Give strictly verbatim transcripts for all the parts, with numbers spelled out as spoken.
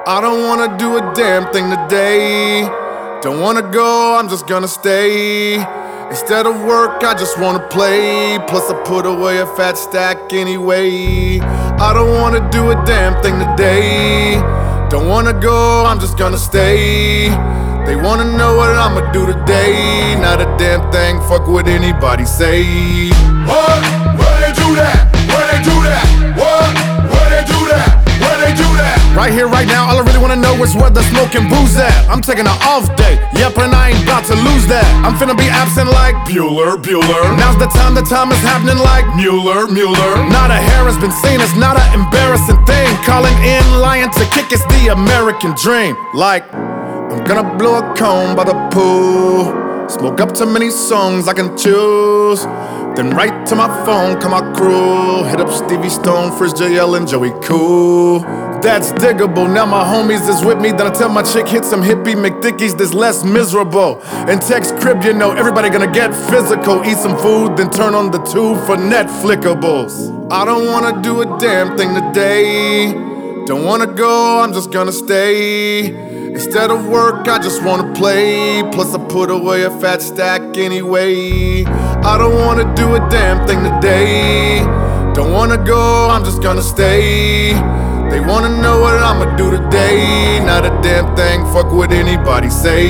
I don't wanna do a damn thing today. Don't wanna go, I'm just gonna stay. Instead of work, I just wanna play. Plus I put away a fat stack anyway. I don't wanna do a damn thing today. Don't wanna go, I'm just gonna stay. They wanna know what I'ma do today. Not a damn thing, fuck what anybody say. What? Where they do that? Where they do that? What? Where they do that? Where they do that? Right here, right now, all I really wanna know is where the smoke and booze at. I'm taking an off day, yep, and I ain't about to lose that. I'm finna be absent like Bueller, Bueller. Now's the time, the time is happening like Mueller, Mueller. Not a hair has been seen, it's not an embarrassing thing. Calling in, lying to kick, it's the American dream. Like, I'm gonna blow a cone by the pool. Smoke up too many songs I can choose. Then right to my phone, come my crew. Hit up Stevie Stone, Frizz J L, and Joey Cool. That's diggable, now my homies is with me. Then I tell my chick, hit some hippie McDickies that's less miserable. And text crib, you know, everybody gonna get physical. Eat some food, then turn on the tube for Netflixables. I don't wanna do a damn thing today. Don't wanna go, I'm just gonna stay. Instead of work, I just wanna play. Plus I put away a fat stack anyway. I don't wanna do a damn thing today. Don't wanna go, I'm just gonna stay. They wanna know what I'ma do today. Not a damn thing, fuck what anybody say.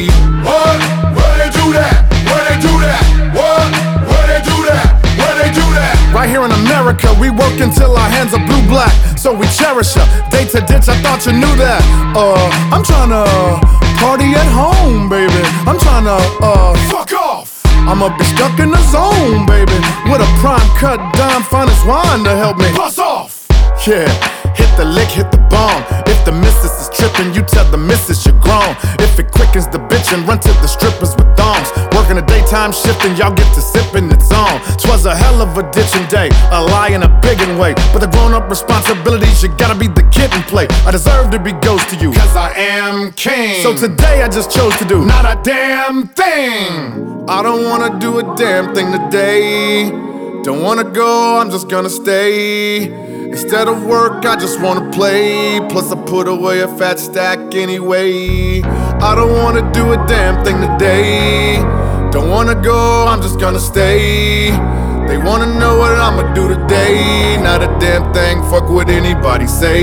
What? Where they do that? Where they do that? What? Where they do that? Where they do that? Right here in America, we work until our hands are blue-black. So we cherish her, day to ditch, I thought you knew that. Uh, I'm tryna party at home, baby. I'm tryna, uh, Fuck off! I'ma be stuck in the zone, baby. With a prime cut, dime, finest wine to help me. Bust off! Yeah, hit the lick, hit the bomb. If the missus is trippin', you tell the missus you're grown. If it quickens the bitchin', run to the strippers with thongs. Working a daytime shift and y'all get to sippin', it's on. 'Twas a hell of a ditching day, a lie in a biggin' way. But the grown-up responsibilities, you gotta be the kid and play. I deserve to be ghost to you, Cause I am king. so today I just chose to do not a damn thing. I don't wanna do a damn thing today. Don't wanna go, I'm just gonna stay. Instead of work, I just wanna play. Plus I put away a fat stack anyway. I don't wanna do a damn thing today. Don't wanna go, I'm just gonna stay. They wanna know what I'ma do today. Not a damn thing, fuck what anybody say.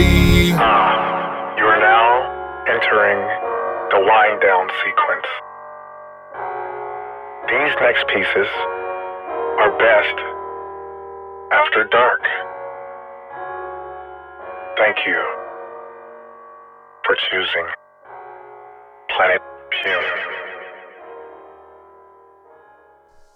You are now entering the wind down sequence. These next pieces are best after dark. Thank you for choosing Planet Pune.